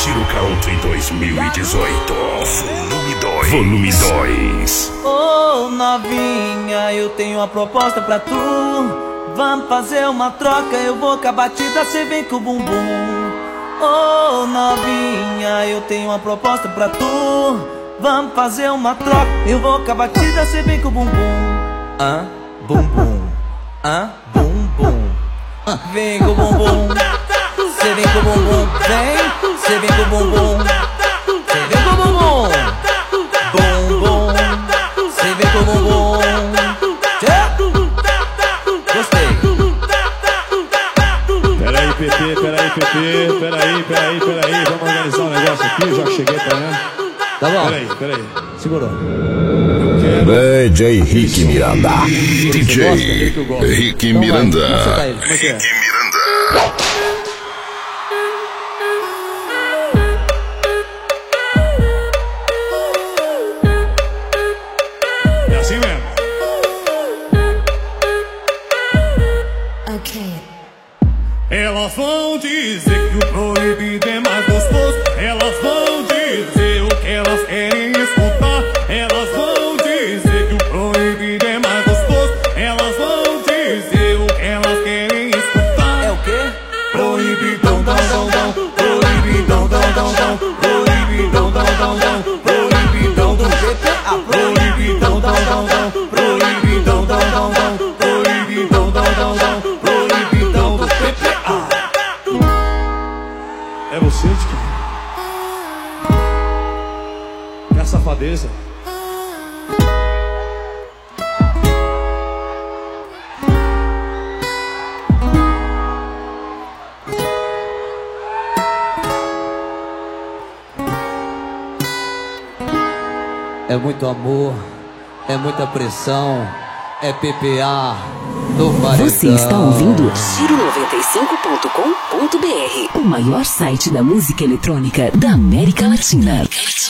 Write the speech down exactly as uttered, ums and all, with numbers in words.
Ciro Country dois mil e dezoito, volume dois. Volume dois. Ô oh, novinha, eu tenho uma proposta pra tu. Vamos fazer uma troca, eu vou com a batida, cê vem com o bumbum. Ô oh, novinha, eu tenho uma proposta pra tu. Vamos fazer uma troca, eu vou com a batida, cê vem com o bumbum. Ah, bumbum, ah, bumbum, ah, vem com o bumbum. Cê vem com o bumbum, vem, cê vem com o bumbum. Cê vem com o bumbum, bumbum. Cê vem com o bumbum. Gostei. Peraí, P P, peraí, P P, peraí, peraí, peraí. Vamos organizar um negócio aqui, já que cheguei pra né? Tá bom. Peraí, peraí. Segurou. D J Rick Miranda. D J Rick Miranda. Rick Miranda. É assim mesmo. Ok. Elas vão dizer que o proibido é mais gostoso. Elas vão dizer o que elas querem escutar. Elas vão dizer que o proibido é mais gostoso. Elas vão dizer o que elas querem escutar. É o quê? Proibidão, dão, dão, dão. Proibidão, dão, dão, dão. Proibidão, dão, dão, dão. Proibidão do G P A. Proibidão, dão, dão, dão. Proibidão, dão, dão, dão. Proibidão, dão, dão, dão. Proibidão do P P A. É você, Tiki? Quer safadeza? É muito amor, é muita pressão, é P P A do paredão. Você está ouvindo Giro noventa e cinco ponto com ponto br, o maior site da música eletrônica da América Latina.